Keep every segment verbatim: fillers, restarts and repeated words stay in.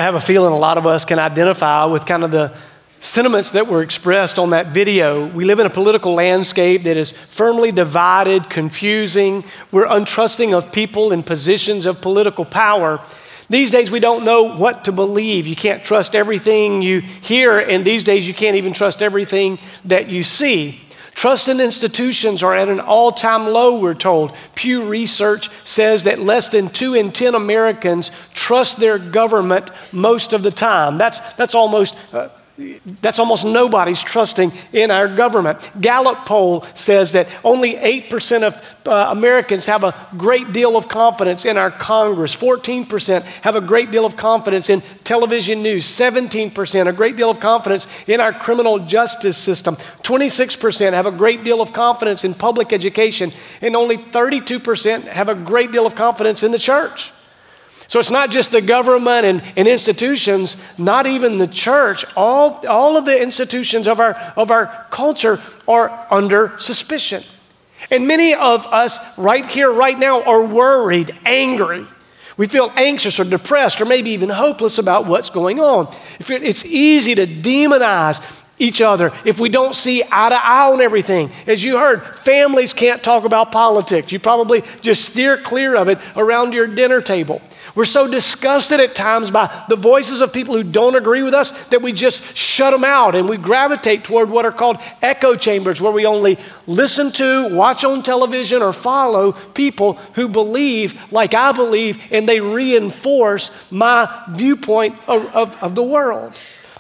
I have a feeling a lot of us can identify with kind of the sentiments that were expressed on that video. We live in a political landscape that is firmly divided, confusing. We're untrusting of people in positions of political power. These days, we don't know what to believe. You can't trust everything you hear, and these days, you can't even trust everything that you see. Trust in institutions are at an all-time low, we're told. Pew Research says that less than two in ten Americans trust their government most of the time. That's, that's almost... Uh, That's almost nobody's trusting in our government. Gallup poll says that only eight percent of uh, Americans have a great deal of confidence in our Congress. fourteen percent have a great deal of confidence in television news. seventeen percent a great deal of confidence in our criminal justice system. twenty-six percent have a great deal of confidence in public education. And only thirty-two percent have a great deal of confidence in the church. So it's not just the government and, and institutions, not even the church. All, all of the institutions of our, of our culture are under suspicion. And many of us right here, right now, are worried, angry. We feel anxious or depressed or maybe even hopeless about what's going on. It's easy to demonize each other if we don't see eye to eye on everything. As you heard, families can't talk about politics. You probably just steer clear of it around your dinner table. We're so disgusted at times by the voices of people who don't agree with us that we just shut them out and we gravitate toward what are called echo chambers, where we only listen to, watch on television, or follow people who believe like I believe, and they reinforce my viewpoint of, of, of the world.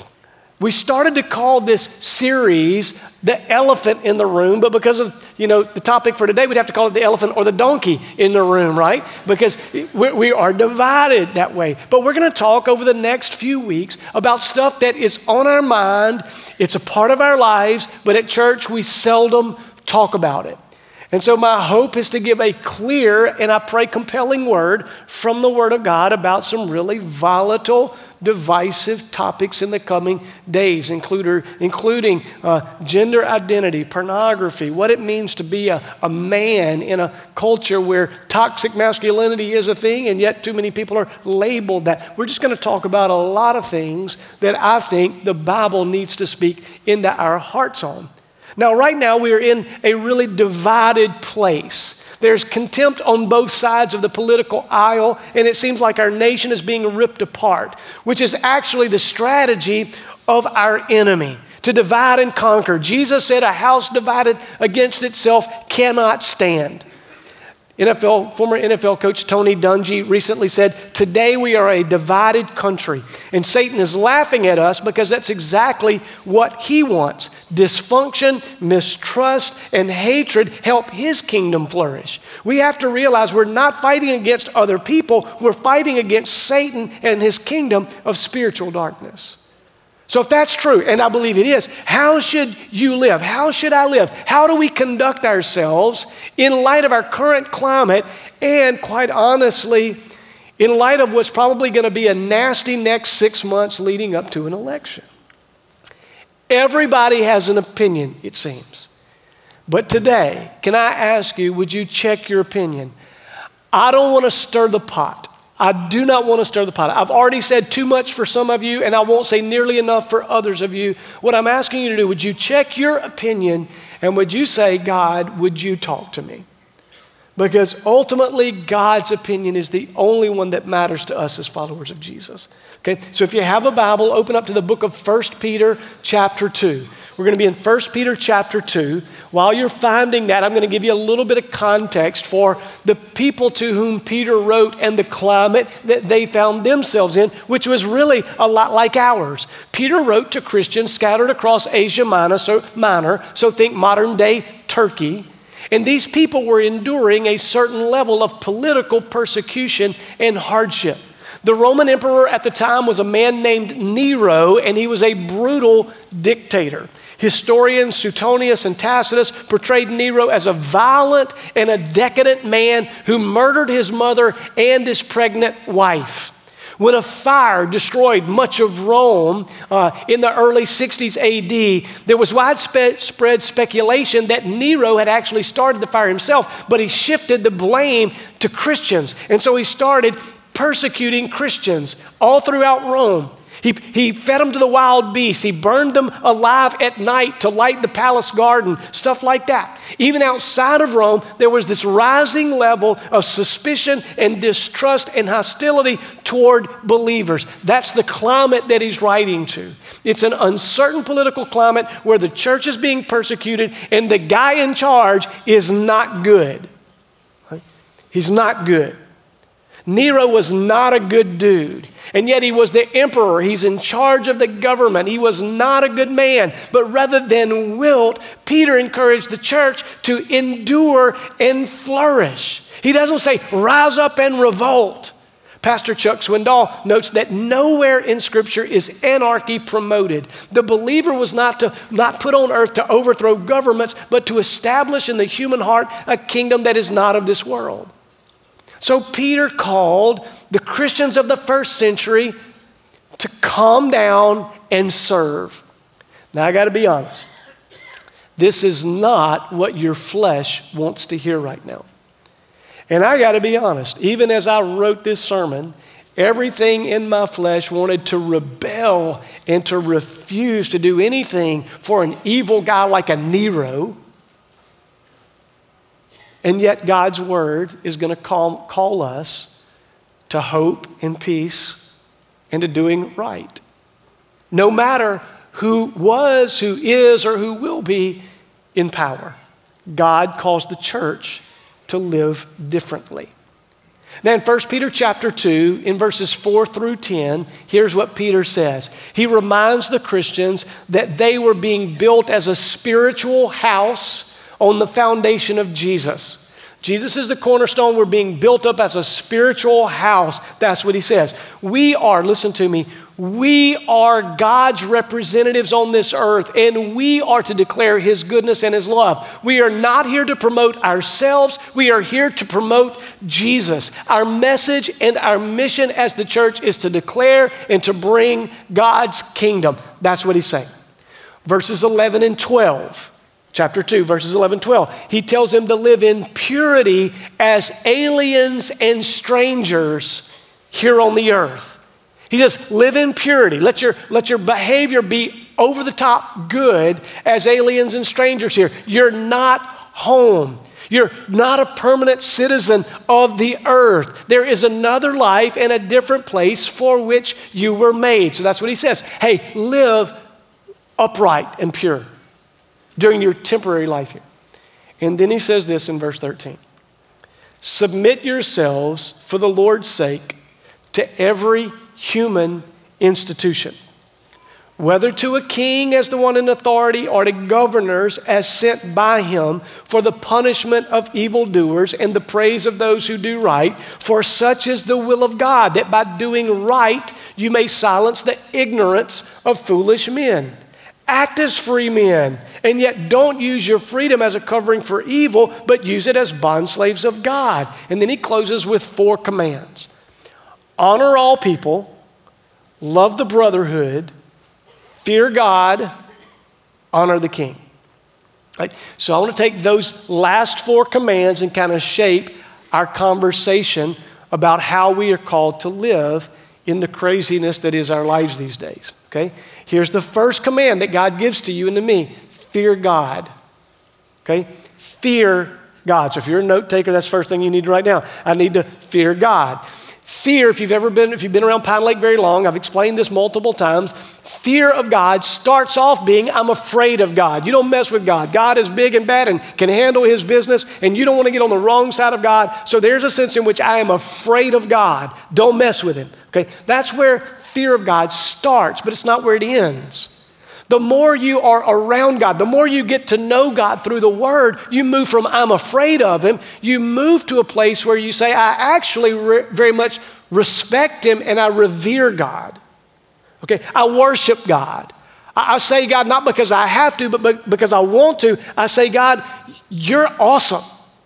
We started to call this series the elephant in the room, but because of, you know, the topic for today, we'd have to call it the elephant or the donkey in the room, right? Because we, we are divided that way. But we're going to talk over the next few weeks about stuff that is on our mind. It's a part of our lives, but at church, we seldom talk about it. And so my hope is to give a clear and I pray compelling word from the Word of God about some really volatile, divisive topics in the coming days, include, including uh, gender identity, pornography, what it means to be a, a man in a culture where toxic masculinity is a thing, and yet too many people are labeled that. We're just going to talk about a lot of things that I think the Bible needs to speak into our hearts on. Now, right now, we are in a really divided place. There's contempt on both sides of the political aisle, and it seems like our nation is being ripped apart, which is actually the strategy of our enemy, to divide and conquer. Jesus said a house divided against itself cannot stand. N F L, former N F L coach Tony Dungy recently said, today we are a divided country, and Satan is laughing at us because that's exactly what he wants. Dysfunction, mistrust, and hatred help his kingdom flourish. We have to realize we're not fighting against other people, we're fighting against Satan and his kingdom of spiritual darkness. So if that's true, and I believe it is, how should you live? How should I live? How do we conduct ourselves in light of our current climate and, quite honestly, in light of what's probably going to be a nasty next six months leading up to an election? Everybody has an opinion, it seems. But today, can I ask you, would you check your opinion? I don't want to stir the pot. I do not want to stir the pot. I've already said too much for some of you, and I won't say nearly enough for others of you. What I'm asking you to do, would you check your opinion, and would you say, God, would you talk to me? Because ultimately, God's opinion is the only one that matters to us as followers of Jesus. Okay, so if you have a Bible, open up to the book of First Peter chapter two. We're going to be in First Peter chapter two. While you're finding that, I'm going to give you a little bit of context for the people to whom Peter wrote and the climate that they found themselves in, which was really a lot like ours. Peter wrote to Christians scattered across Asia Minor, so, minor, so think modern day Turkey. And these people were enduring a certain level of political persecution and hardship. The Roman emperor at the time was a man named Nero, and he was a brutal dictator. Historians Suetonius and Tacitus portrayed Nero as a violent and a decadent man who murdered his mother and his pregnant wife. When a fire destroyed much of Rome uh, in the early sixties A D, there was widespread speculation that Nero had actually started the fire himself, but he shifted the blame to Christians. And so he started persecuting Christians all throughout Rome. He, he fed them to the wild beasts. He burned them alive at night to light the palace garden, stuff like that. Even outside of Rome, there was this rising level of suspicion and distrust and hostility toward believers. That's the climate that he's writing to. It's an uncertain political climate where the church is being persecuted and the guy in charge is not good. He's not good. Nero was not a good dude, and yet he was the emperor. He's in charge of the government. He was not a good man, but rather than wilt, Peter encouraged the church to endure and flourish. He doesn't say, rise up and revolt. Pastor Chuck Swindoll notes that nowhere in Scripture is anarchy promoted. The believer was not to not put on earth to overthrow governments, but to establish in the human heart a kingdom that is not of this world. So Peter called the Christians of the first century to calm down and serve. Now I got to be honest. This is not what your flesh wants to hear right now. And I got to be honest, even as I wrote this sermon, everything in my flesh wanted to rebel and to refuse to do anything for an evil guy like a Nero. And yet God's word is going to call, call us to hope and peace and to doing right. No matter who was, who is, or who will be in power, God calls the church to live differently. Then First Peter chapter two, in verses four through ten, here's what Peter says. He reminds the Christians that they were being built as a spiritual house on the foundation of Jesus. Jesus is the cornerstone. We're being built up as a spiritual house. That's what he says. We are, listen to me, we are God's representatives on this earth, and we are to declare his goodness and his love. We are not here to promote ourselves. We are here to promote Jesus. Our message and our mission as the church is to declare and to bring God's kingdom. That's what he's saying. Verses eleven and twelve. Chapter two, verses eleven, twelve. He tells them to live in purity as aliens and strangers here on the earth. He says, live in purity. Let your, let your behavior be over the top good as aliens and strangers here. You're not home. You're not a permanent citizen of the earth. There is another life and a different place for which you were made. So that's what he says. Hey, live upright and pure during your temporary life here. And then he says this in verse thirteen. Submit yourselves for the Lord's sake to every human institution, whether to a king as the one in authority or to governors as sent by him for the punishment of evildoers and the praise of those who do right. For such is the will of God, that by doing right you may silence the ignorance of foolish men. Act as free men, and yet don't use your freedom as a covering for evil, but use it as bondslaves of God. And then he closes with four commands. Honor all people, love the brotherhood, fear God, honor the king. Right? So I want to take those last four commands and kind of shape our conversation about how we are called to live in the craziness that is our lives these days. Okay? Here's the first command that God gives to you and to me. Fear God. Okay? Fear God. So if you're a note taker, that's the first thing you need to write down. I need to fear God. Fear, if you've ever been, if you've been around Pine Lake very long, I've explained this multiple times. Fear of God starts off being, I'm afraid of God. You don't mess with God. God is big and bad and can handle his business, and you don't want to get on the wrong side of God. So there's a sense in which I am afraid of God. Don't mess with him. Okay, that's where fear of God starts, but it's not where it ends. The more you are around God, the more you get to know God through the word, you move from I'm afraid of him, you move to a place where you say, I actually re- very much respect him and I revere God. Okay, I worship God. I, I say God not because I have to, but, but because I want to. I say, God, you're awesome.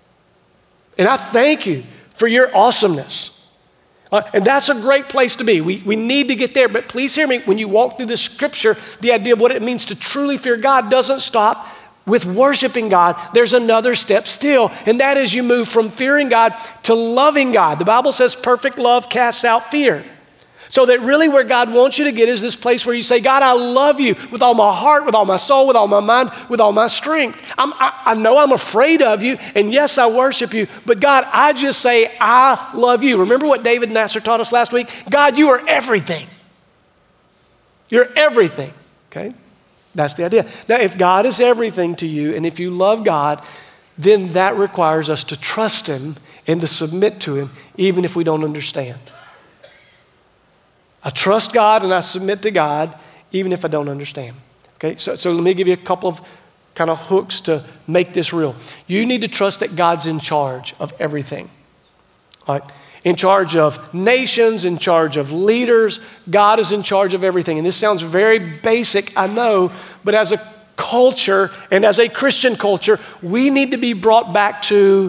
And I thank you for your awesomeness. Uh, and that's a great place to be. We, we need to get there. But please hear me, when you walk through the scripture, the idea of what it means to truly fear God doesn't stop with worshiping God, there's another step still, and that is you move from fearing God to loving God. The Bible says perfect love casts out fear. So that really where God wants you to get is this place where you say, God, I love you with all my heart, with all my soul, with all my mind, with all my strength. I'm, I, I know I'm afraid of you, and yes, I worship you, but God, I just say, I love you. Remember what David Nasser taught us last week? God, you are everything. You're everything, okay? That's the idea. Now, if God is everything to you, and if you love God, then that requires us to trust him and to submit to him, even if we don't understand. I trust God and I submit to God, even if I don't understand. Okay, so, so let me give you a couple of kind of hooks to make this real. You need to trust that God's in charge of everything. All right? In charge of nations, in charge of leaders. God is in charge of everything. And this sounds very basic, I know, but as a culture and as a Christian culture, we need to be brought back to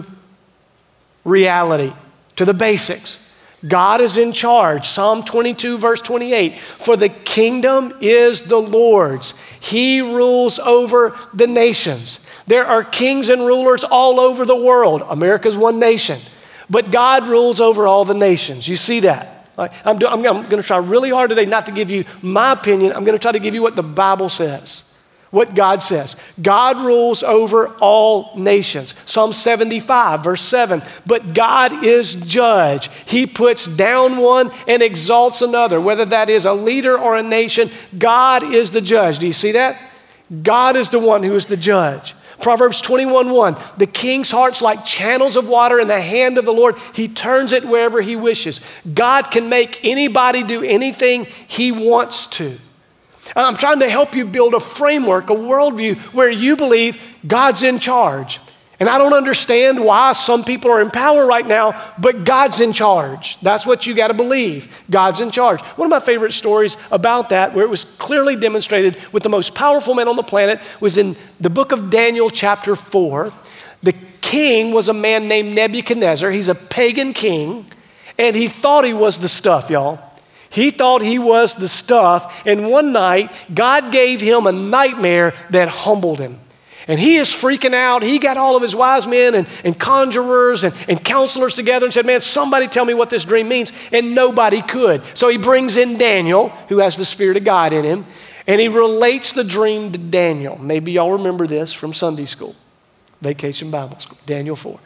reality, to the basics. God is in charge. Psalm twenty-two, verse twenty-eight. For the kingdom is the Lord's. He rules over the nations. There are kings and rulers all over the world. America's one nation. But God rules over all the nations. You see that? Right? I'm, do, I'm, I'm going to try really hard today not to give you my opinion. I'm going to try to give you what the Bible says. What God says. God rules over all nations. Psalm seventy-five, verse seven. But God is judge. He puts down one and exalts another. Whether that is a leader or a nation, God is the judge. Do you see that? God is the one who is the judge. Proverbs twenty-one, one. The king's heart's like channels of water in the hand of the Lord. He turns it wherever he wishes. God can make anybody do anything he wants to. I'm trying to help you build a framework, a worldview where you believe God's in charge. And I don't understand why some people are in power right now, but God's in charge. That's what you got to believe. God's in charge. One of my favorite stories about that, where it was clearly demonstrated with the most powerful man on the planet, was in the book of Daniel, chapter four. The king was a man named Nebuchadnezzar. He's a pagan king, and he thought he was the stuff, y'all. He thought he was the stuff, and one night, God gave him a nightmare that humbled him. And he is freaking out. He got all of his wise men and, and conjurers and, and counselors together and said, man, somebody tell me what this dream means. And nobody could. So he brings in Daniel, who has the Spirit of God in him, and he relates the dream to Daniel. Maybe y'all remember this from Sunday school, Vacation Bible School, Daniel four.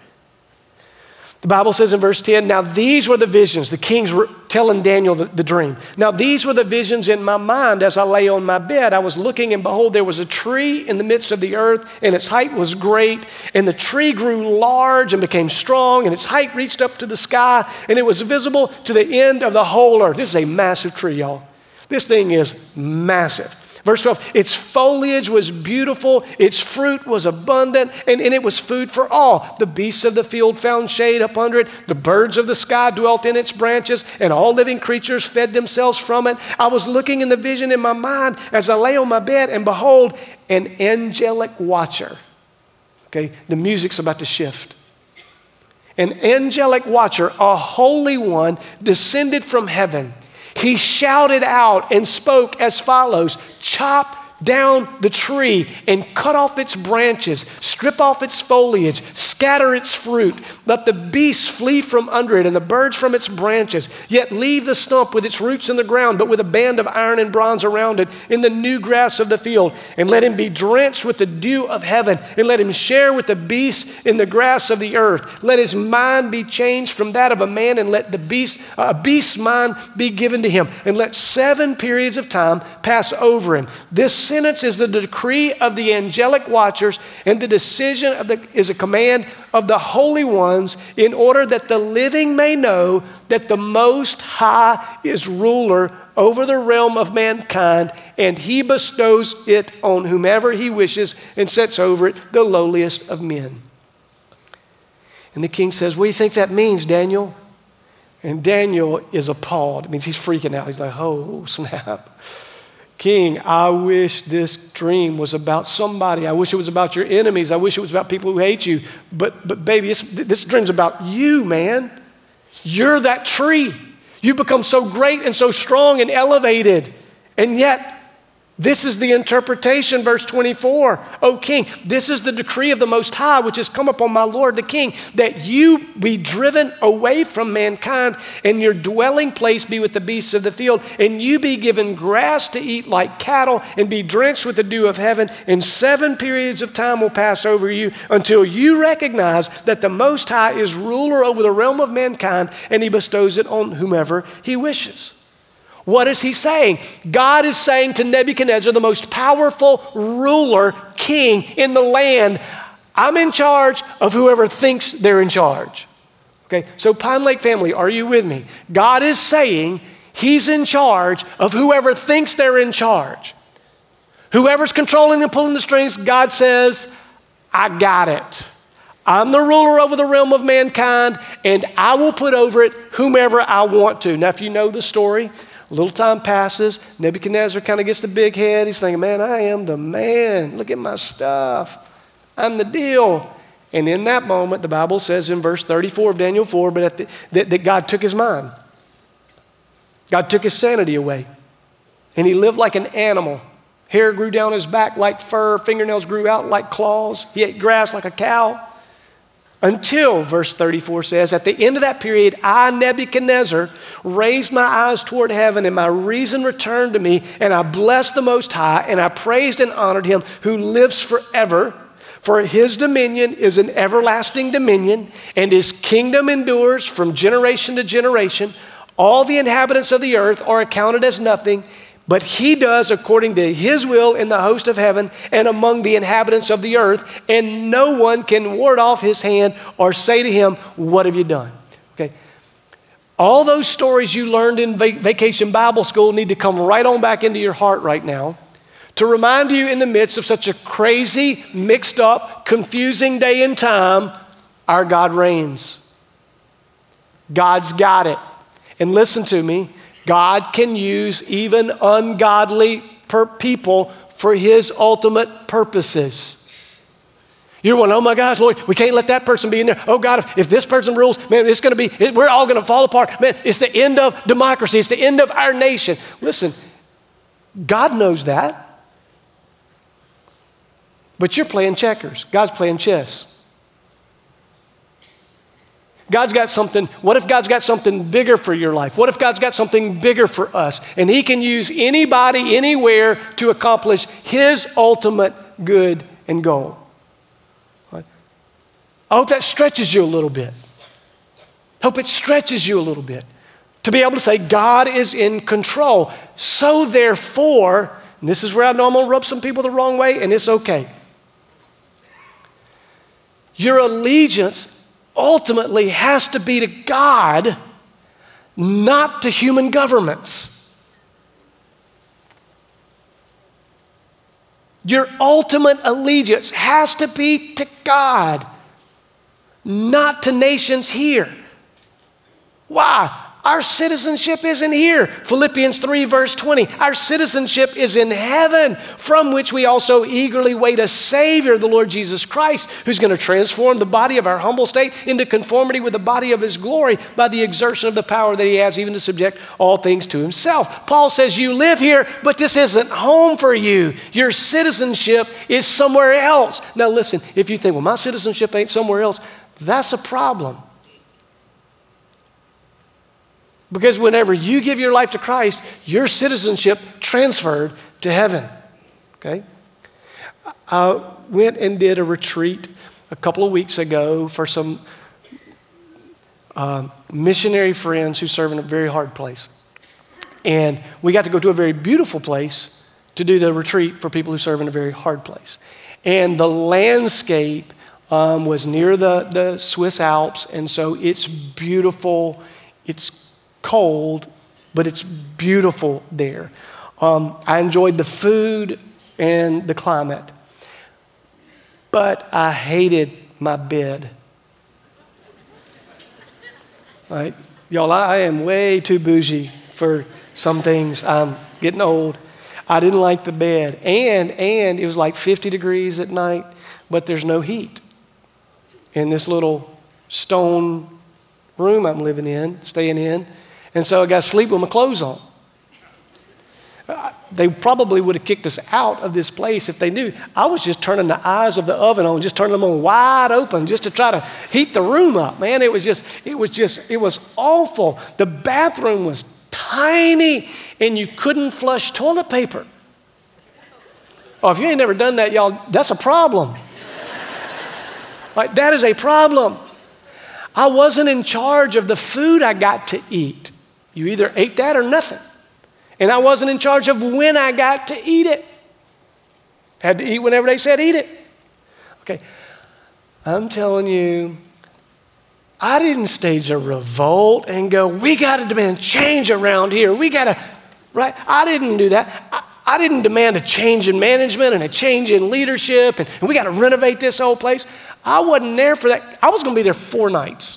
The Bible says in verse ten, now these were the visions. The king's telling Daniel the, the dream. Now these were the visions in my mind as I lay on my bed. I was looking, and behold, there was a tree in the midst of the earth, and its height was great. And the tree grew large and became strong, and its height reached up to the sky, and it was visible to the end of the whole earth. This is a massive tree, y'all. This thing is massive. Verse twelve, its foliage was beautiful, its fruit was abundant, and, and it was food for all. The beasts of the field found shade up under it. The birds of the sky dwelt in its branches, and all living creatures fed themselves from it. I was looking in the vision in my mind as I lay on my bed, and behold, an angelic watcher. Okay, the music's about to shift. An angelic watcher, a holy one, descended from heaven. He shouted out and spoke as follows, chop down the tree and cut off its branches, strip off its foliage, scatter its fruit. Let the beasts flee from under it and the birds from its branches. Yet leave the stump with its roots in the ground, but with a band of iron and bronze around it in the new grass of the field. And let him be drenched with the dew of heaven, and let him share with the beasts in the grass of the earth. Let his mind be changed from that of a man, and let the beast, a uh, beast's mind be given to him. And let seven periods of time pass over him. This sentence is the decree of the angelic watchers, and the decision of the, is a command of the holy ones, in order that the living may know that the Most High is ruler over the realm of mankind, and he bestows it on whomever he wishes and sets over it the lowliest of men. And the king says, what do you think that means, Daniel? And Daniel is appalled. It means he's freaking out. He's like, oh, snap. King, I wish this dream was about somebody. I wish it was about your enemies. I wish it was about people who hate you. But, but baby, it's, this dream's about you, man. You're that tree. You've become so great and so strong and elevated. And yet, This is the interpretation, verse twenty-four. O king, this is the decree of the Most High, which has come upon my Lord the king, that you be driven away from mankind, and your dwelling place be with the beasts of the field, and you be given grass to eat like cattle, and be drenched with the dew of heaven, and seven periods of time will pass over you until you recognize that the Most High is ruler over the realm of mankind, and he bestows it on whomever he wishes. What is he saying? God is saying to Nebuchadnezzar, the most powerful ruler, king in the land, I'm in charge of whoever thinks they're in charge. Okay, so Pine Lake family, are you with me? God is saying he's in charge of whoever thinks they're in charge. Whoever's controlling and pulling the strings, God says, I got it. I'm the ruler over the realm of mankind, and I will put over it whomever I want to. Now, if you know the story, a little time passes. Nebuchadnezzar kind of gets the big head. He's thinking, man, I am the man. Look at my stuff. I'm the deal. And in that moment, the Bible says in verse thirty-four of Daniel four, but at the, that, that God took his mind. God took his sanity away. And he lived like an animal. Hair grew down his back like fur. Fingernails grew out like claws. He ate grass like a cow. Until, verse thirty-four says, at the end of that period, I, Nebuchadnezzar, raised my eyes toward heaven, and my reason returned to me, and I blessed the Most High, and I praised and honored him who lives forever. For his dominion is an everlasting dominion, and his kingdom endures from generation to generation. All the inhabitants of the earth are accounted as nothing, but he does according to his will in the host of heaven and among the inhabitants of the earth, and no one can ward off his hand or say to him, what have you done? Okay. All those stories you learned in vac- vacation Bible school need to come right on back into your heart right now to remind you in the midst of such a crazy, mixed up, confusing day and time, our God reigns. God's got it. And listen to me, God can use even ungodly per- people for his ultimate purposes. You're one, oh my gosh, Lord, we can't let that person be in there. Oh God, if, if this person rules, man, it's going to be, it, we're all going to fall apart. Man, it's the end of democracy. It's the end of our nation. Listen, God knows that. But you're playing checkers. God's playing chess. God's got something, what if God's got something bigger for your life? What if God's got something bigger for us? And he can use anybody, anywhere to accomplish his ultimate good and goal. Right? I hope that stretches you a little bit. I hope it stretches you a little bit to be able to say God is in control. So therefore, and this is where I know I'm going to rub some people the wrong way, and it's okay. Your allegiance ultimately has to be to God, not to human governments. Your ultimate allegiance has to be to God, not to nations here. Why? Our citizenship isn't here. Philippians three verse twenty, our citizenship is in heaven, from which we also eagerly wait a Savior, the Lord Jesus Christ, who's going to transform the body of our humble state into conformity with the body of his glory by the exertion of the power that he has even to subject all things to himself. Paul says you live here, but this isn't home for you. Your citizenship is somewhere else. Now listen, if you think, well, my citizenship ain't somewhere else, that's a problem. Because whenever you give your life to Christ, your citizenship transferred to heaven, okay? I went and did a retreat a couple of weeks ago for some uh, missionary friends who serve in a very hard place. And we got to go to a very beautiful place to do the retreat for people who serve in a very hard place. And the landscape um, was near the, the Swiss Alps, and so it's beautiful, it's cold, but it's beautiful there. Um, I enjoyed the food and the climate, but I hated my bed. Right? Y'all, I am way too bougie for some things. I'm getting old. I didn't like the bed. And, and it was like fifty degrees at night, but there's no heat in this little stone room I'm living in, staying in. And so I got to sleep with my clothes on. they probably would have kicked us out of this place if they knew. I was just turning the eyes of the oven on, just turning them on wide open just to try to heat the room up, man. It was just, it was just, it was awful. The bathroom was tiny and you couldn't flush toilet paper. Oh, if you ain't never done that, y'all, that's a problem. Like, that is a problem. I wasn't in charge of the food I got to eat. You either ate that or nothing. And I wasn't in charge of when I got to eat it. Had to eat whenever they said eat it. Okay, I'm telling you, I didn't stage a revolt and go, we got to demand change around here. We got to, right? I didn't do that. I, I didn't demand a change in management and a change in leadership and, and we got to renovate this whole place. I wasn't there for that. I was going to be there four nights.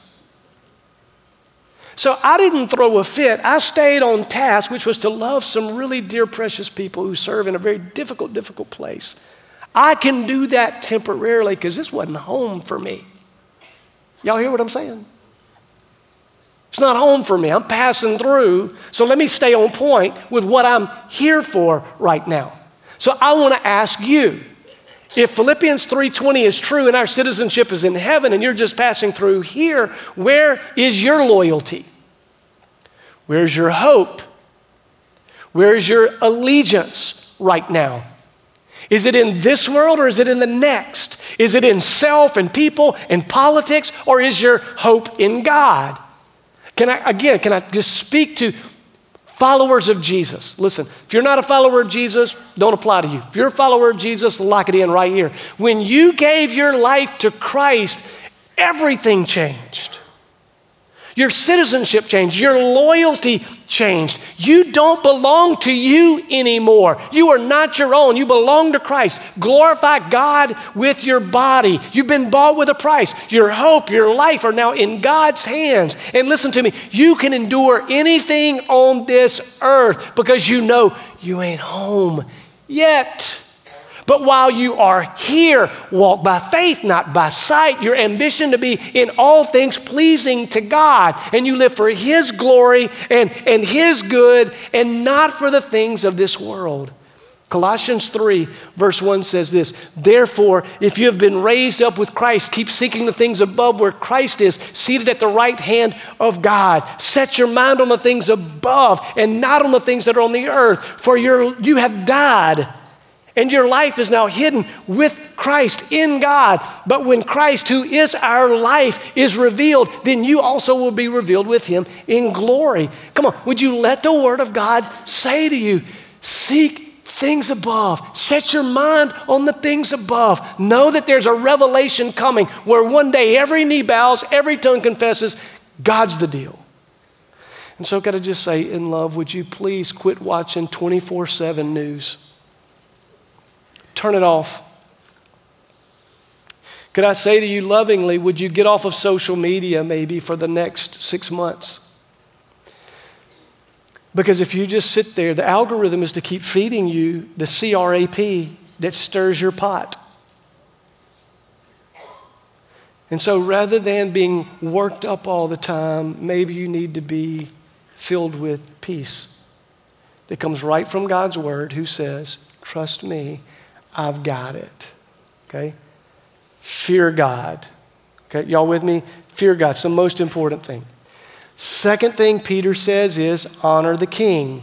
So I didn't throw a fit. I stayed on task, which was to love some really dear, precious people who serve in a very difficult, difficult place. I can do that temporarily because this wasn't home for me. Y'all hear what I'm saying? It's not home for me. I'm passing through. So let me stay on point with what I'm here for right now. So I want to ask you, if Philippians three twenty is true and our citizenship is in heaven and you're just passing through here, where is your loyalty? Where's your hope? Where's your allegiance right now? Is it in this world or is it in the next? Is it in self and people and politics, or is your hope in God? Can I, again, can I just speak to followers of Jesus? Listen, if you're not a follower of Jesus, don't apply to you. If you're a follower of Jesus, lock it in right here. When you gave your life to Christ, everything changed. Your citizenship changed. Your loyalty changed. You don't belong to you anymore. You are not your own. You belong to Christ. Glorify God with your body. You've been bought with a price. Your hope, your life are now in God's hands. And listen to me, you can endure anything on this earth because you know you ain't home yet. But while you are here, walk by faith, not by sight. Your ambition to be in all things pleasing to God. And you live for His glory and, and His good and not for the things of this world. Colossians three verse one says this, therefore, if you have been raised up with Christ, keep seeking the things above where Christ is, seated at the right hand of God. Set your mind on the things above and not on the things that are on the earth, for you're, you have died. And your life is now hidden with Christ in God. But when Christ, who is our life, is revealed, then you also will be revealed with Him in glory. Come on, would you let the Word of God say to you, seek things above. Set your mind on the things above. Know that there's a revelation coming where one day every knee bows, every tongue confesses, God's the deal. And so I've got to just say, in love, would you please quit watching twenty-four seven news? Turn it off. Could I say to you lovingly, would you get off of social media maybe for the next six months? Because if you just sit there, the algorithm is to keep feeding you the C R A P that stirs your pot. And so rather than being worked up all the time, maybe you need to be filled with peace that comes right from God's word, who says, trust me, I've got it, okay? Fear God, okay? Y'all with me? Fear God, it's the most important thing. Second thing Peter says is honor the king.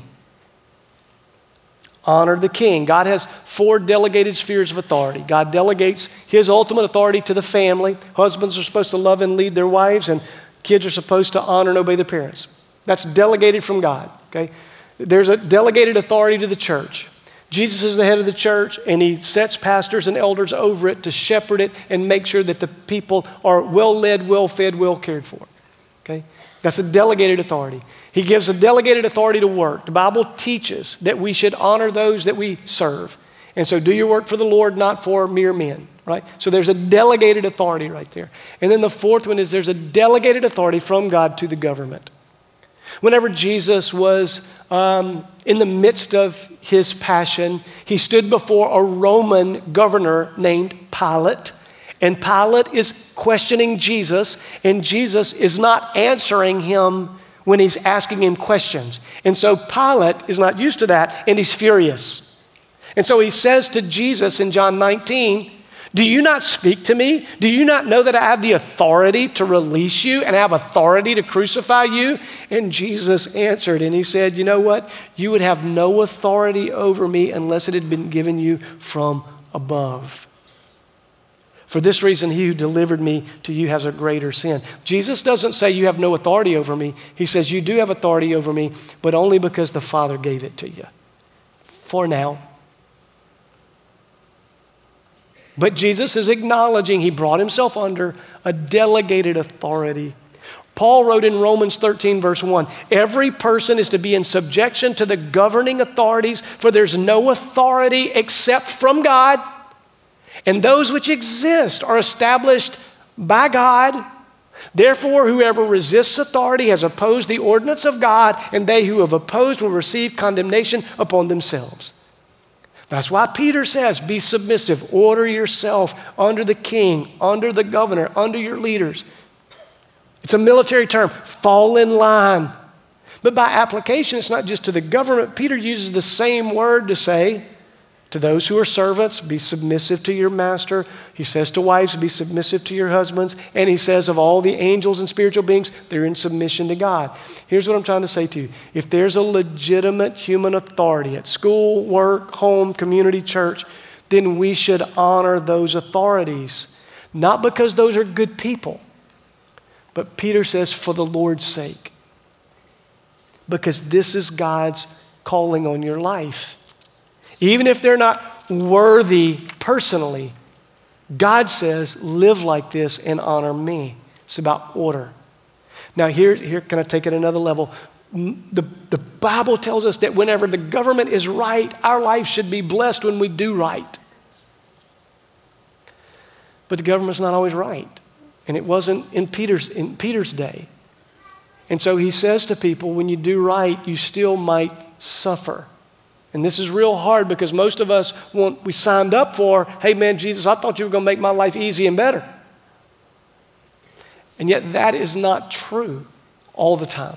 Honor the king. God has four delegated spheres of authority. God delegates His ultimate authority to the family. Husbands are supposed to love and lead their wives, and kids are supposed to honor and obey their parents. That's delegated from God, okay? There's a delegated authority to the church. Jesus is the head of the church, and He sets pastors and elders over it to shepherd it and make sure that the people are well-led, well-fed, well-cared for. Okay? That's a delegated authority. He gives a delegated authority to work. The Bible teaches that we should honor those that we serve. And so do your work for the Lord, not for mere men, right? So there's a delegated authority right there. And then the fourth one is there's a delegated authority from God to the government. Whenever Jesus was um, in the midst of His passion, He stood before a Roman governor named Pilate. And Pilate is questioning Jesus, and Jesus is not answering him when he's asking him questions. And so Pilate is not used to that, and he's furious. And so he says to Jesus in John nineteen, do you not speak to me? Do you not know that I have the authority to release you and I have authority to crucify you? And Jesus answered, and he said, you know what? You would have no authority over me unless it had been given you from above. For this reason, he who delivered me to you has a greater sin. Jesus doesn't say you have no authority over me. He says you do have authority over me, but only because the Father gave it to you. For now. But Jesus is acknowledging he brought himself under a delegated authority. Paul wrote in Romans thirteen, verse one, every person is to be in subjection to the governing authorities, for there's no authority except from God, and those which exist are established by God. Therefore, whoever resists authority has opposed the ordinance of God, and they who have opposed will receive condemnation upon themselves. That's why Peter says, be submissive, order yourself under the king, under the governor, under your leaders. It's a military term, fall in line. But by application, it's not just to the government. Peter uses the same word to say, to those who are servants, be submissive to your master. He says to wives, be submissive to your husbands. And he says of all the angels and spiritual beings, they're in submission to God. Here's what I'm trying to say to you. If there's a legitimate human authority at school, work, home, community, church, then we should honor those authorities. Not because those are good people, but Peter says for the Lord's sake. Because this is God's calling on your life. Even if they're not worthy personally, God says, live like this and honor me. It's about order. Now here, here can I take it another level? The, the Bible tells us that whenever the government is right, our life should be blessed when we do right. But the government's not always right. And it wasn't in Peter's, in Peter's day. And so he says to people, when you do right, you still might suffer. And this is real hard because most of us want, we signed up for, hey man, Jesus, I thought you were going to make my life easy and better. And yet that is not true all the time.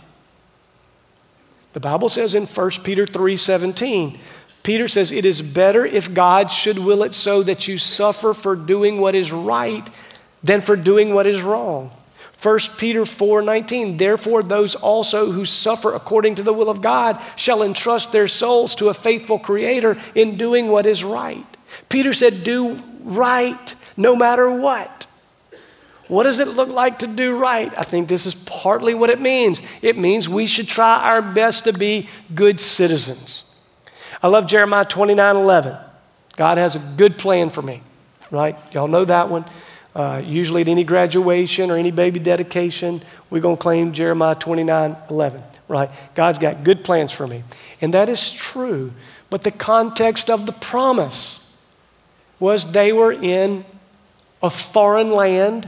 The Bible says in First Peter three seventeen, Peter says, it is better if God should will it so that you suffer for doing what is right than for doing what is wrong. First Peter four nineteen, therefore those also who suffer according to the will of God shall entrust their souls to a faithful Creator in doing what is right. Peter said, do right no matter what. What does it look like to do right? I think this is partly what it means. It means we should try our best to be good citizens. I love Jeremiah twenty-nine eleven. God has a good plan for me, right? Y'all know that one. Uh, usually at any graduation or any baby dedication, we're going to claim Jeremiah twenty-nine eleven, right? God's got good plans for me. And that is true. But the context of the promise was they were in a foreign land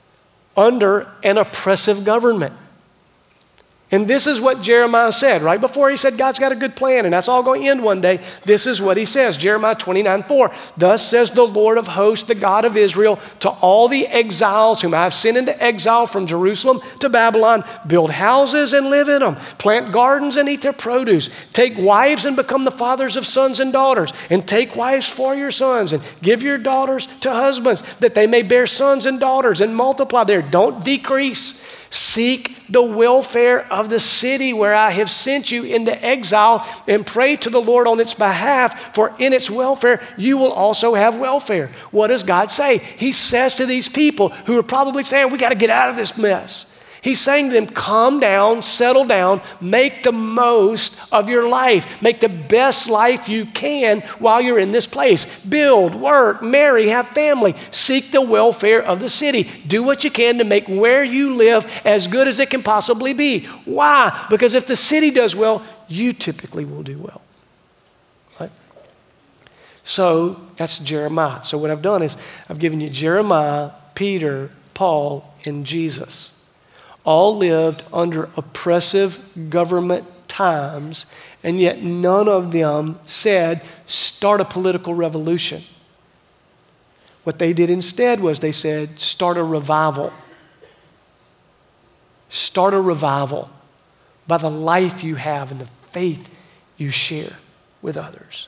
under an oppressive government. And this is what Jeremiah said, right before he said God's got a good plan and that's all going to end one day. This is what he says, Jeremiah twenty-nine four. Thus says the Lord of hosts, the God of Israel, to all the exiles whom I have sent into exile from Jerusalem to Babylon, build houses and live in them, plant gardens and eat their produce, take wives and become the fathers of sons and daughters, and take wives for your sons and give your daughters to husbands that they may bear sons and daughters and multiply there. Don't decrease. Seek the welfare of the city where I have sent you into exile and pray to the Lord on its behalf, for in its welfare you will also have welfare. What does God say? He says to these people who are probably saying, we got to get out of this mess. He's saying to them, calm down, settle down, make the most of your life. Make the best life you can while you're in this place. Build, work, marry, have family. Seek the welfare of the city. Do what you can to make where you live as good as it can possibly be. Why? Because if the city does well, you typically will do well. Right? So that's Jeremiah. So what I've done is I've given you Jeremiah, Peter, Paul, and Jesus. All lived under oppressive government times, and yet none of them said, start a political revolution. What they did instead was they said, start a revival. Start a revival. by the life you have and the faith you share with others.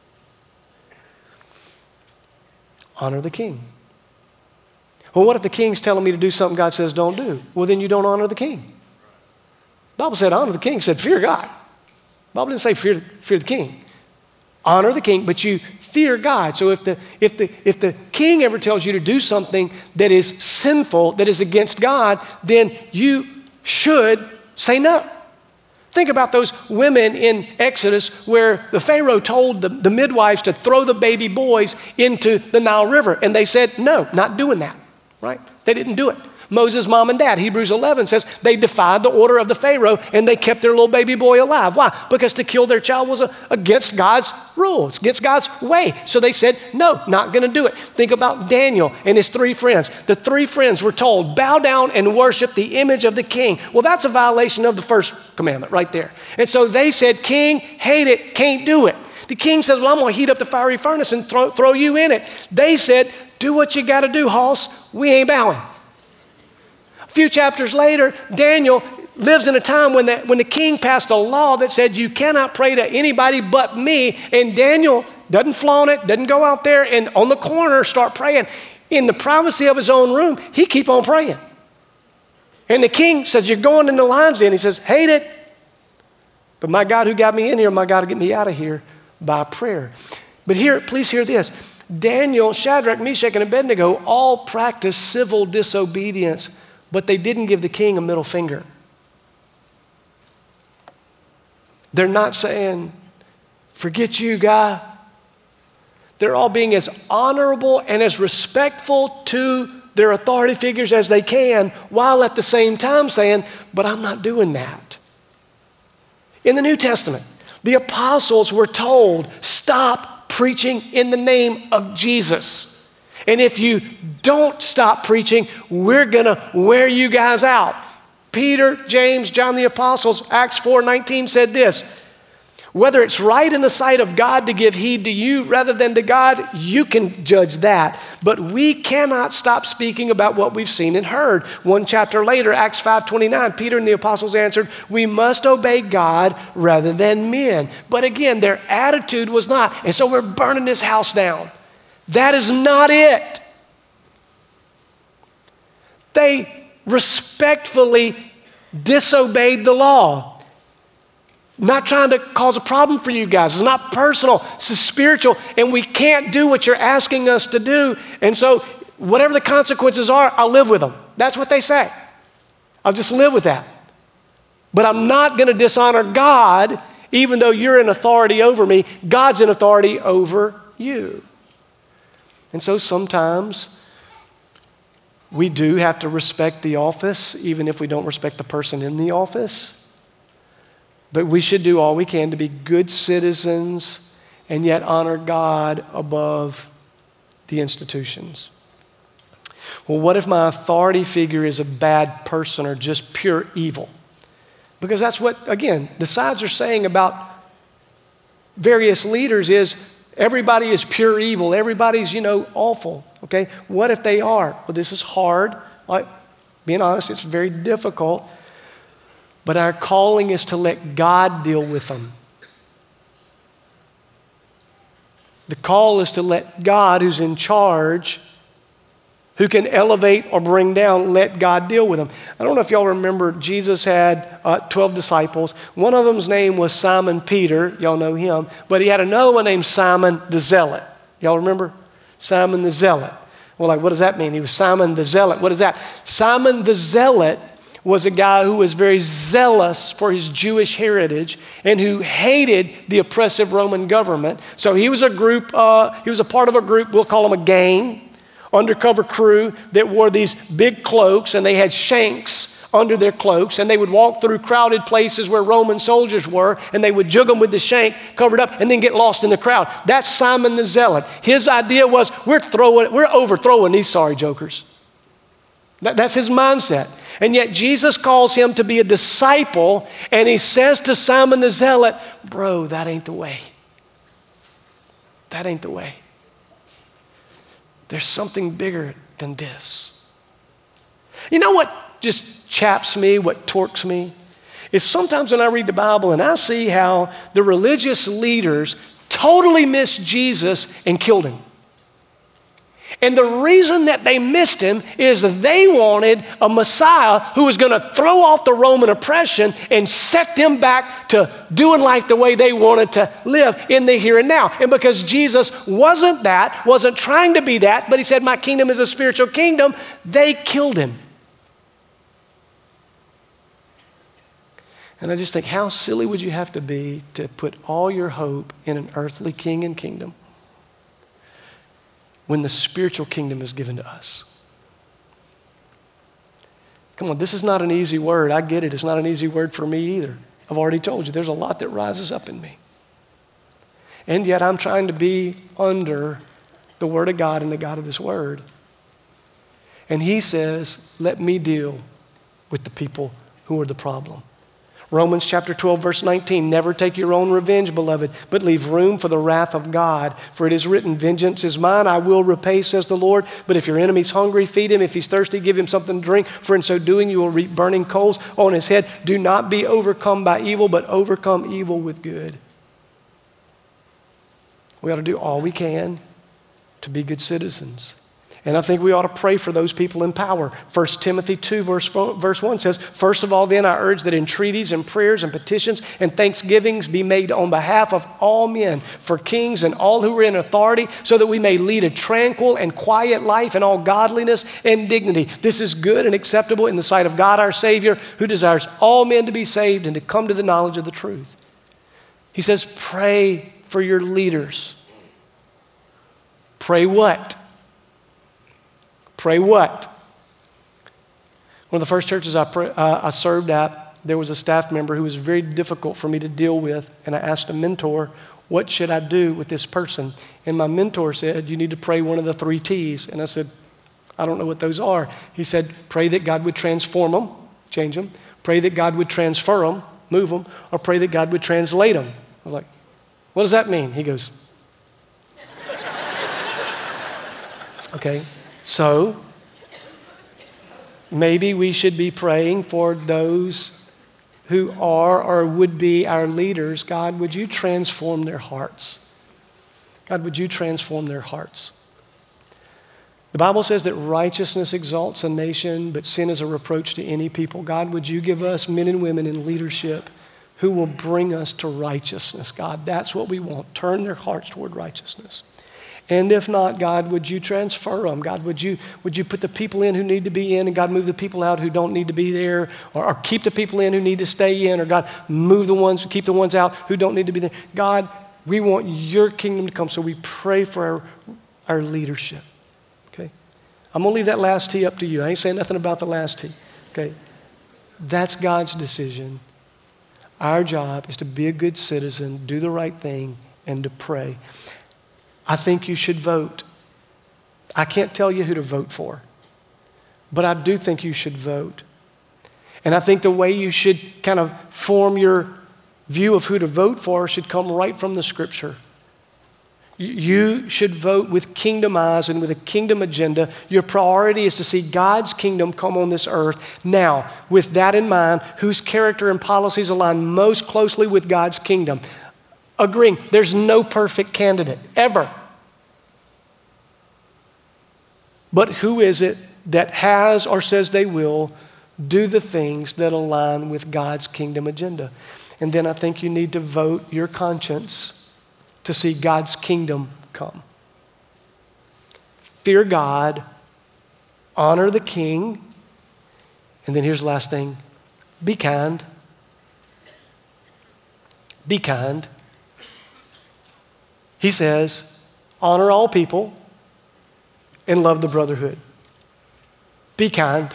Honor the king. Well, what if the king's telling me to do something God says don't do? Well, then you don't honor the king. The Bible said honor the king. It said fear God. The Bible didn't say fear, fear the king. Honor the king, but you fear God. So if the, if, the, if the king ever tells you to do something that is sinful, that is against God, then you should say no. Think about those women in Exodus where the Pharaoh told the, the midwives to throw the baby boys into the Nile River. And they said, no, not doing that, right? They didn't do it. Moses' mom and dad, Hebrews eleven says they defied the order of the Pharaoh and they kept their little baby boy alive. Why? Because to kill their child was a, against God's rules, against God's way. So they said, no, not gonna do it. Think about Daniel and his three friends. The three friends were told, bow down and worship the image of the king. Well, that's a violation of the first commandment right there. And so they said, king, hate it, can't do it. The king says, well, I'm gonna heat up the fiery furnace and throw, throw you in it. They said, do what you gotta do, Hoss, we ain't bowing. A few chapters later, Daniel lives in a time when the, when the king passed a law that said you cannot pray to anybody but me. And Daniel doesn't flaunt it, doesn't go out there and on the corner start praying. In the privacy of his own room, he keep on praying. And the king says, you're going in the lion's den. He says, hate it. But my God who got me in here, my God to get me out of here by prayer. But here, please hear this. Daniel, Shadrach, Meshach, and Abednego all practiced civil disobedience, but they didn't give the king a middle finger. They're not saying, forget you, guy. They're all being as honorable and as respectful to their authority figures as they can, while at the same time saying, but I'm not doing that. In the New Testament, the apostles were told, stop preaching in the name of Jesus. And if you don't stop preaching, we're gonna wear you guys out. Peter, James, John the apostles, Acts four nineteen said this, whether it's right in the sight of God to give heed to you rather than to God, you can judge that. But we cannot stop speaking about what we've seen and heard. One chapter later, Acts five twenty-nine, Peter and the apostles answered, we must obey God rather than men. But again, their attitude was not, and so we're burning this house down. That is not it. They respectfully disobeyed the law. Not trying to cause a problem for you guys. It's not personal, it's spiritual, and we can't do what you're asking us to do. And so whatever the consequences are, I'll live with them. That's what they say. I'll just live with that. But I'm not gonna dishonor God, even though you're in authority over me. God's in authority over you. And so sometimes we do have to respect the office, even if we don't respect the person in the office. But we should do all we can to be good citizens and yet honor God above the institutions. Well, what if my authority figure is a bad person or just pure evil? Because that's what, again, the sides are saying about various leaders is everybody is pure evil. Everybody's, you know, awful, okay? What if they are? Well, this is hard. Like, being honest, it's very difficult. But our calling is to let God deal with them. The call is to let God, who's in charge, who can elevate or bring down, let God deal with them. I don't know if y'all remember, Jesus had uh, twelve disciples. One of them's name was Simon Peter. Y'all know him. But he had another one named Simon the Zealot. Y'all remember? Simon the Zealot. Well, like, what does that mean? He was Simon the Zealot. What is that? Simon the Zealot was a guy who was very zealous for his Jewish heritage and who hated the oppressive Roman government. So he was a group, uh, he was a part of a group, we'll call them a gang, undercover crew that wore these big cloaks and they had shanks under their cloaks and they would walk through crowded places where Roman soldiers were and they would jug them with the shank covered up and then get lost in the crowd. That's Simon the Zealot. His idea was we're throwing, we're overthrowing these sorry jokers. That, that's his mindset. And yet Jesus calls him to be a disciple and he says to Simon the Zealot, bro, that ain't the way. That ain't the way. There's something bigger than this. You know what just chaps me, what torques me? is sometimes when I read the Bible and I see how the religious leaders totally missed Jesus and killed him. And the reason that they missed him is they wanted a Messiah who was going to throw off the Roman oppression and set them back to doing life the way they wanted to live in the here and now. And because Jesus wasn't that, wasn't trying to be that, but he said, my kingdom is a spiritual kingdom, they killed him. And I just think, how silly would you have to be to put all your hope in an earthly king and kingdom when the spiritual kingdom is given to us? Come on, this is not an easy word. I get it. It's not an easy word for me either. I've already told you, there's a lot that rises up in me. And yet I'm trying to be under the Word of God and the God of this Word. And he says, let me deal with the people who are the problem. Romans chapter twelve, verse nineteen, never take your own revenge, beloved, but leave room for the wrath of God. For it is written, vengeance is mine, I will repay, says the Lord. But if your enemy's hungry, feed him. If he's thirsty, give him something to drink. For in so doing, you will reap burning coals on his head. Do not be overcome by evil, but overcome evil with good. We ought to do all we can to be good citizens. And I think we ought to pray for those people in power. First Timothy two, verse, verse one says, first of all, then I urge that entreaties and prayers and petitions and thanksgivings be made on behalf of all men, for kings and all who are in authority, so that we may lead a tranquil and quiet life in all godliness and dignity. This is good and acceptable in the sight of God our Savior, who desires all men to be saved and to come to the knowledge of the truth. He says, pray for your leaders. Pray what? Pray what? One of the first churches I, pray, uh, I served at, there was a staff member who was very difficult for me to deal with, and I asked a mentor, what should I do with this person? And my mentor said, you need to pray one of the three T's. And I said, I don't know what those are. He said, pray that God would transform them, change them, pray that God would transfer them, move them, or pray that God would translate them. I was like, what does that mean? He goes, okay. So, maybe we should be praying for those who are or would be our leaders. God, would you transform their hearts? God, would you transform their hearts? The Bible says that righteousness exalts a nation, but sin is a reproach to any people. God, would you give us men and women in leadership who will bring us to righteousness? God, that's what we want. Turn their hearts toward righteousness. And if not, God, would you transfer them? God, would you, would you put the people in who need to be in, and God, move the people out who don't need to be there, or, or keep the people in who need to stay in, or God, move the ones, keep the ones out who don't need to be there. God, we want your kingdom to come, so we pray for our, our leadership, okay? I'm gonna leave that last T up to you. I ain't saying nothing about the last T, okay? That's God's decision. Our job is to be a good citizen, do the right thing, and to pray. I think you should vote. I can't tell you who to vote for, but I do think you should vote. And I think the way you should kind of form your view of who to vote for should come right from the Scripture. You should vote with kingdom eyes and with a kingdom agenda. Your priority is to see God's kingdom come on this earth. Now, with that in mind, whose character and policies align most closely with God's kingdom? Agreeing, there's no perfect candidate, ever. But who is it that has or says they will do the things that align with God's kingdom agenda? And then I think you need to vote your conscience to see God's kingdom come. Fear God, honor the king, and then here's the last thing, be kind. Be kind. He says, honor all people and love the brotherhood. Be kind.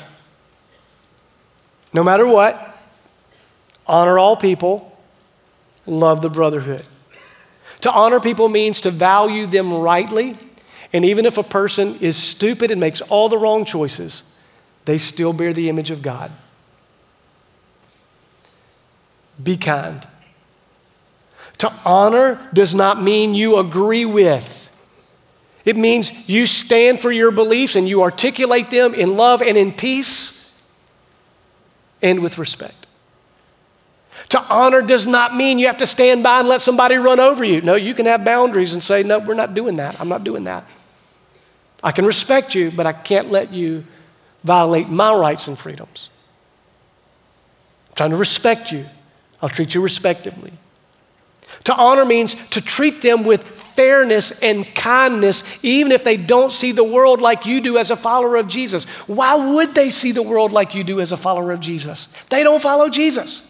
No matter what, honor all people, love the brotherhood. To honor people means to value them rightly, and even if a person is stupid and makes all the wrong choices, they still bear the image of God. Be kind. To honor does not mean you agree with. It means you stand for your beliefs and you articulate them in love and in peace and with respect. To honor does not mean you have to stand by and let somebody run over you. No, you can have boundaries and say, no, we're not doing that. I'm not doing that. I can respect you, but I can't let you violate my rights and freedoms. I'm trying to respect you. I'll treat you respectively. To honor means to treat them with fairness and kindness, even if they don't see the world like you do as a follower of Jesus. Why would they see the world like you do as a follower of Jesus? They don't follow Jesus.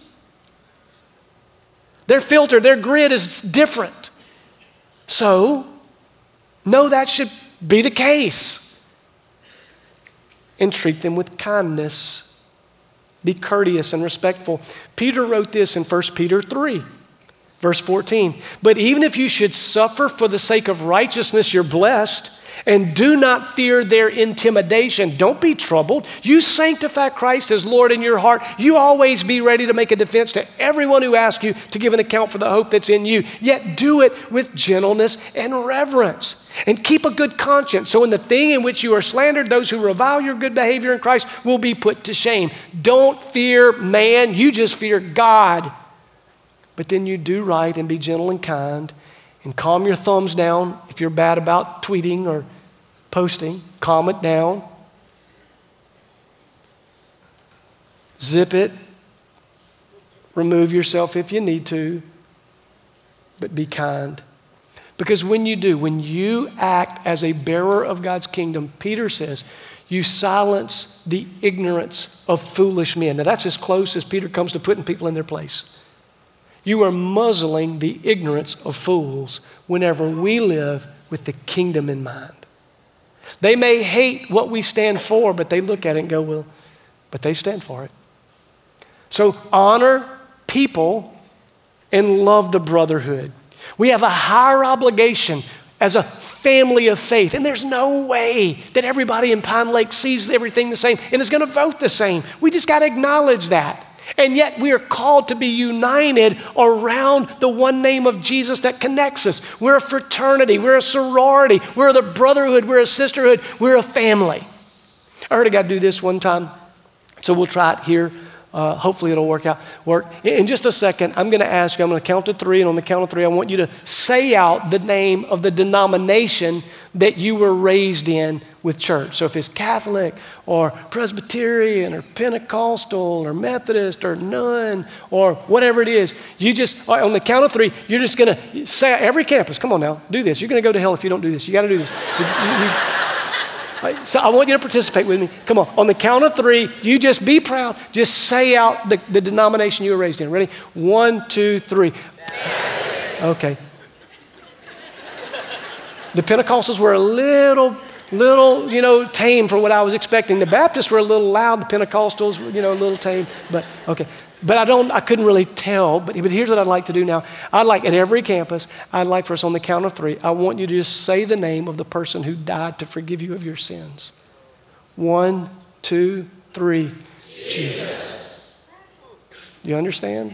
Their filter, their grid is different. So, no, that should be the case. And treat them with kindness. Be courteous and respectful. Peter wrote this in First Peter three. Verse fourteen, but even if you should suffer for the sake of righteousness, you're blessed, and do not fear their intimidation. Don't be troubled. You sanctify Christ as Lord in your heart. You always be ready to make a defense to everyone who asks you to give an account for the hope that's in you. Yet do it with gentleness and reverence. And keep a good conscience. So in the thing in which you are slandered, those who revile your good behavior in Christ will be put to shame. Don't fear man. You just fear God. But then you do right and be gentle and kind and calm your thumbs down if you're bad about tweeting or posting. Calm it down. Zip it. Remove yourself if you need to. But be kind. Because when you do, when you act as a bearer of God's kingdom, Peter says, you silence the ignorance of foolish men. Now that's as close as Peter comes to putting people in their place. You are muzzling the ignorance of fools whenever we live with the kingdom in mind. They may hate what we stand for, but they look at it and go, well, but they stand for it. So honor people and love the brotherhood. We have a higher obligation as a family of faith, and there's no way that everybody in Pine Lake sees everything the same and is going to vote the same. We just got to acknowledge that. And yet we are called to be united around the one name of Jesus that connects us. We're a fraternity. We're a sorority. We're the brotherhood. We're a sisterhood. We're a family. I heard a guy do this one time, so we'll try it here. Uh, hopefully it'll work out. Work. In just a second, I'm going to ask you, I'm going to count to three, and on the count of three, I want you to say out the name of the denomination that you were raised in with church. So if it's Catholic or Presbyterian or Pentecostal or Methodist or none or whatever it is, you just, on the count of three, you're just going to say, every campus, come on now, do this. You're going to go to hell if you don't do this. You got to do this. You, you, you, So I want you to participate with me. Come on. On the count of three, you just be proud. Just say out the, the denomination you were raised in. Ready? One, two, three. Okay. The Pentecostals were a little, little, you know, tame for what I was expecting. The Baptists were a little loud. The Pentecostals were, you know, a little tame. But, okay. But I don't, I couldn't really tell. But, but here's what I'd like to do now. I'd like at every campus, I'd like for us on the count of three, I want you to just say the name of the person who died to forgive you of your sins. One, two, three. Jesus. Jesus. You understand?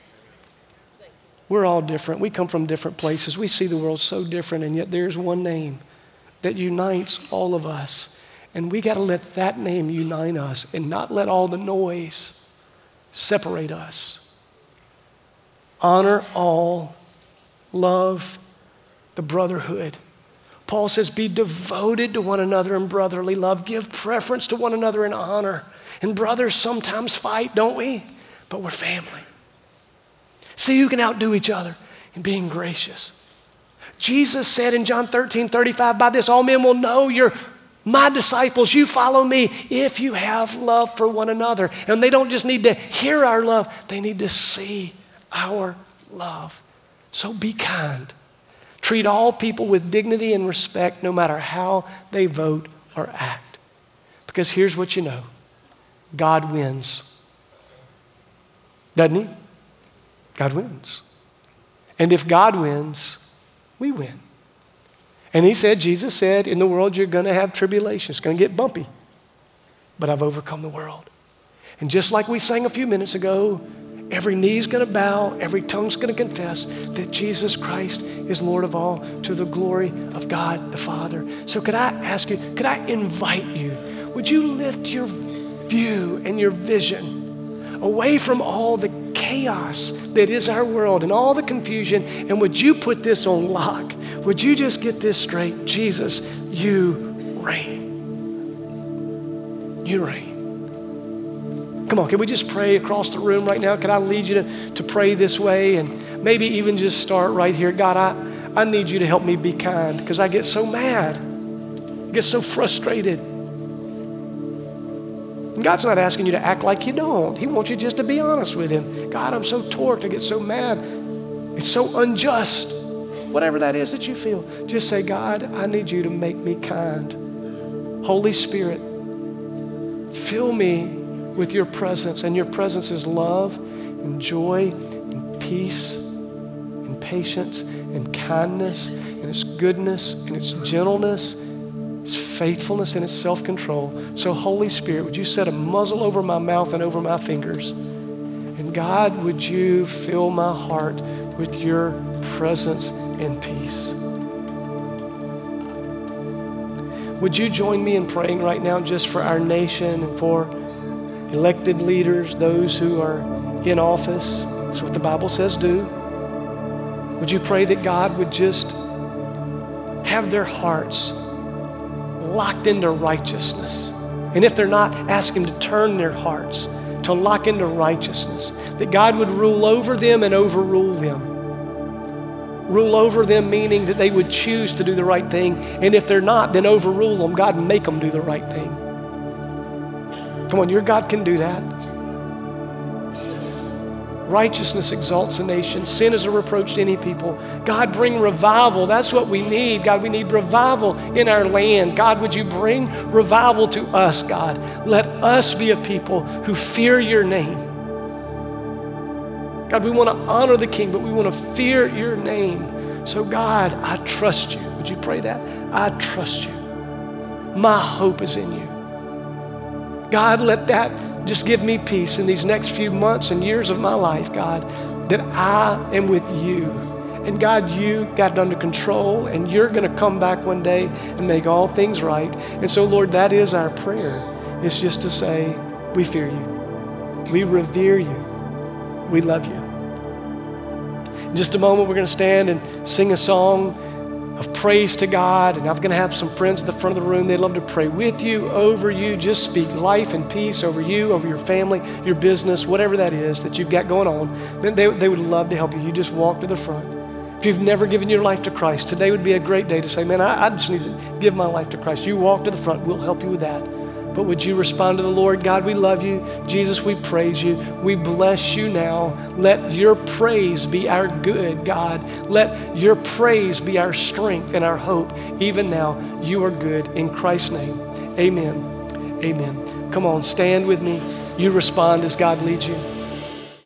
We're all different. We come from different places. We see the world so different, and yet there's one name that unites all of us. And we got to let that name unite us and not let all the noise separate us. Honor all, love the brotherhood. Paul says, be devoted to one another in brotherly love. Give preference to one another in honor. And brothers sometimes fight, don't we? But we're family. See who can outdo each other in being gracious. Jesus said in John thirteen thirty-five, by this all men will know you're my disciples, you follow me if you have love for one another. And they don't just need to hear our love, they need to see our love. So be kind. Treat all people with dignity and respect no matter how they vote or act. Because here's what you know, God wins. Doesn't he? God wins. And if God wins, we win. And he said, Jesus said, in the world you're going to have tribulation. It's going to get bumpy. But I've overcome the world. And just like we sang a few minutes ago, every knee's going to bow, every tongue's going to confess that Jesus Christ is Lord of all to the glory of God the Father. So could I ask you, could I invite you, would you lift your view and your vision away from all the chaos chaos that is our world and all the confusion, and would you put this on lock? Would you just get this straight? Jesus, you reign. You reign. Come on, can we just pray across the room right now? Can I lead you to, to pray this way? And maybe even just start right here. God, I, I need you to help me be kind because I get so mad. I get so frustrated. And God's not asking you to act like you don't. He wants you just to be honest with him. God, I'm so torqued. I get so mad. It's so unjust. Whatever that is that you feel, just say, God, I need you to make me kind. Holy Spirit, fill me with your presence, and your presence is love and joy and peace and patience and kindness and its goodness and its gentleness, its faithfulness and its self-control. So Holy Spirit, would you set a muzzle over my mouth and over my fingers? And God, would you fill my heart with your presence and peace? Would you join me in praying right now just for our nation and for elected leaders, those who are in office? That's what the Bible says do. Would you pray that God would just have their hearts locked into righteousness? And if they're not, ask him to turn their hearts to lock into righteousness, that God would rule over them and overrule them. Rule over them meaning that they would choose to do the right thing. And if they're not, then overrule them. God, make them do the right thing. Come on, your God can do that. Righteousness exalts a nation. Sin is a reproach to any people. God, bring revival. That's what we need. God, we need revival in our land. God, would you bring revival to us, God? Let us be a people who fear your name. God, we want to honor the King, but we want to fear your name. So God, I trust you. Would you pray that? I trust you. My hope is in you. God, let that just give me peace in these next few months and years of my life, God, that I am with you. And God, you got it under control, and you're going to come back one day and make all things right. And so, Lord, that is our prayer. It's just to say, we fear you. We revere you. We love you. In just a moment, we're going to stand and sing a song of praise to God, and I'm going to have some friends at the front of the room. They'd love to pray with you, over you, just speak life and peace over you, over your family, your business, whatever that is that you've got going on. Then they, they would love to help you. You just walk to the front. If you've never given your life to Christ, today would be a great day to say, man, I, I just need to give my life to Christ. You walk to the front. We'll help you with that. But would you respond to the Lord? God, we love you. Jesus, we praise you. We bless you now. Let your praise be our good, God. Let your praise be our strength and our hope. Even now, you are good. In Christ's name, amen. Amen. Come on, stand with me. You respond as God leads you.